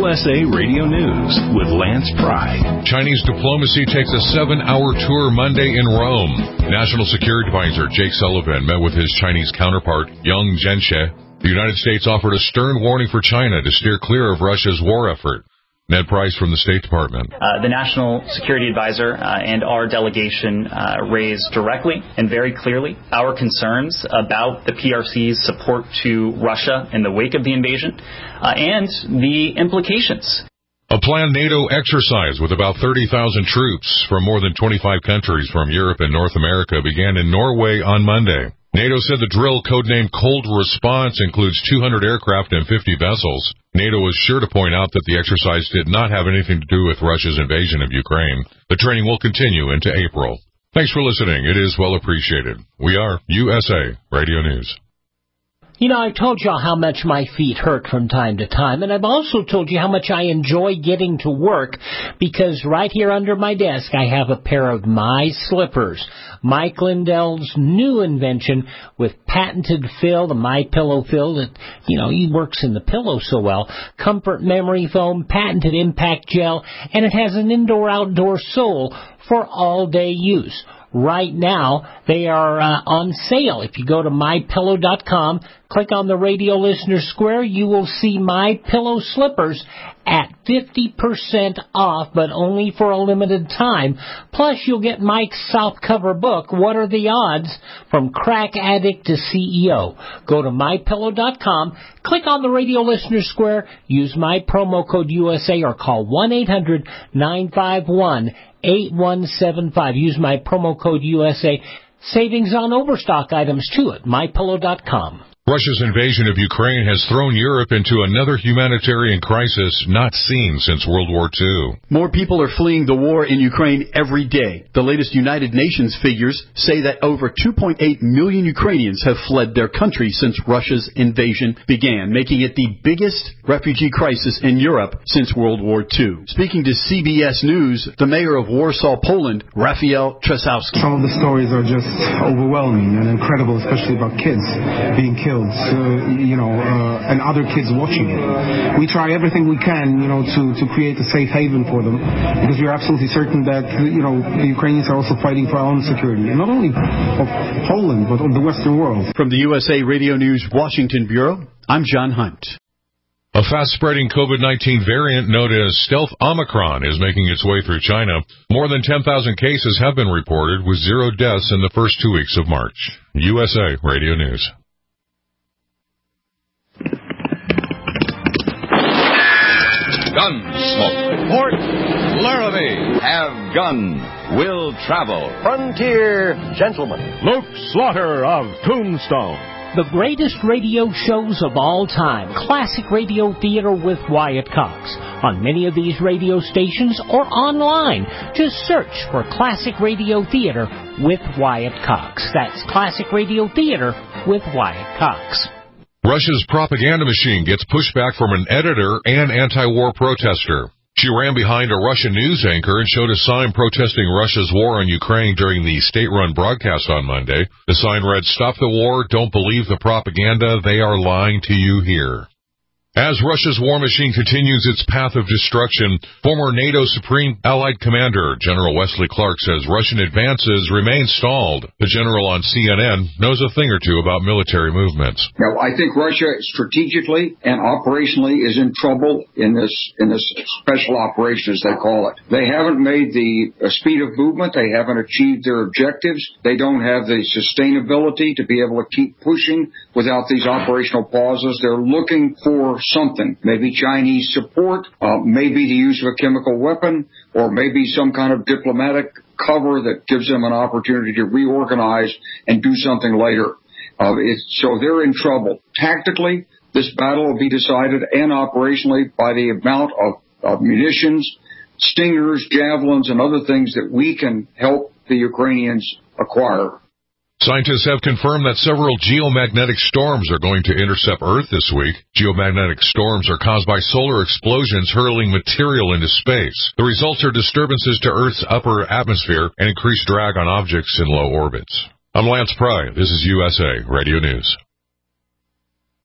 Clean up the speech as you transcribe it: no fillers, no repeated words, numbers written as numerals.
USA Radio News with Lance Pry. Chinese diplomacy takes a 7-hour tour Monday in Rome. National Security Advisor Jake Sullivan met with his Chinese counterpart, Yang Jiechi. The United States offered a stern warning for China to steer clear of Russia's war effort. Ned Price from the State Department. The National Security Advisor and our delegation raised directly and very clearly our concerns about the PRC's support to Russia in the wake of the invasion and the implications. A planned NATO exercise with about 30,000 troops from more than 25 countries from Europe and North America began in Norway on Monday. NATO said the drill, codenamed Cold Response, includes 200 aircraft and 50 vessels. NATO was sure to point out that the exercise did not have anything to do with Russia's invasion of Ukraine. The training will continue into April. Thanks for listening. It is well appreciated. We are USA Radio News. You know, I've told y'all how much my feet hurt from time to time, and I've also told you how much I enjoy getting to work, because right here under my desk I have a pair of my slippers. Mike Lindell's new invention with patented fill, the My Pillow fill that, he works in the pillow so well, comfort memory foam, patented impact gel, and it has an indoor-outdoor sole for all-day use. Right now, they are on sale. If you go to MyPillow.com, click on the radio listener square, you will see My Pillow slippers at 50% off, but only for a limited time. Plus, you'll get Mike's softcover book, What Are the Odds? From Crack Addict to CEO. Go to MyPillow.com, click on the radio listener square, use my promo code USA, or call 1-800-951-8175. Use my promo code USA. Savings on overstock items, too, at MyPillow.com. Russia's invasion of Ukraine has thrown Europe into another humanitarian crisis not seen since World War II. More people are fleeing the war in Ukraine every day. The latest United Nations figures say that over 2.8 million Ukrainians have fled their country since Russia's invasion began, making it the biggest refugee crisis in Europe since World War II. Speaking to CBS News, the mayor of Warsaw, Poland, Rafael Trzasowski. Some of the stories are just overwhelming and incredible, especially about kids being killed. And other kids watching it. We try everything we can, to create a safe haven for them, because we're absolutely certain that, the Ukrainians are also fighting for our own security, and not only of Poland, but of the Western world. From the USA Radio News Washington Bureau, I'm John Hunt. A fast-spreading COVID-19 variant known as Stealth Omicron is making its way through China. More than 10,000 cases have been reported, with 0 deaths in the first 2 weeks of March. USA Radio News. Gunsmoke. Port Laramie. Have gun. Will travel. Frontier Gentleman. Luke Slaughter of Tombstone. The greatest radio shows of all time. Classic Radio Theater with Wyatt Cox. On many of these radio stations or online. Just search for Classic Radio Theater with Wyatt Cox. That's Classic Radio Theater with Wyatt Cox. Russia's propaganda machine gets pushback from an editor and anti-war protester. She ran behind a Russian news anchor and showed a sign protesting Russia's war on Ukraine during the state-run broadcast on Monday. The sign read, "Stop the war, don't believe the propaganda, they are lying to you here." As Russia's war machine continues its path of destruction, former NATO Supreme Allied Commander General Wesley Clark says Russian advances remain stalled. The general on CNN knows a thing or two about military movements. Now, I think Russia strategically and operationally is in trouble in this special operation, as they call it. They haven't made the speed of movement. They haven't achieved their objectives. They don't have the sustainability to be able to keep pushing without these operational pauses. They're looking for something, maybe Chinese support, maybe the use of a chemical weapon, or maybe some kind of diplomatic cover that gives them an opportunity to reorganize and do something later. So they're in trouble. Tactically, this battle will be decided, and operationally, by the amount of munitions, stingers, javelins, and other things that we can help the Ukrainians acquire. Scientists have confirmed that several geomagnetic storms are going to intercept Earth this week. Geomagnetic storms are caused by solar explosions hurling material into space. The results are disturbances to Earth's upper atmosphere and increased drag on objects in low orbits. I'm Lance Pry. This is USA Radio News.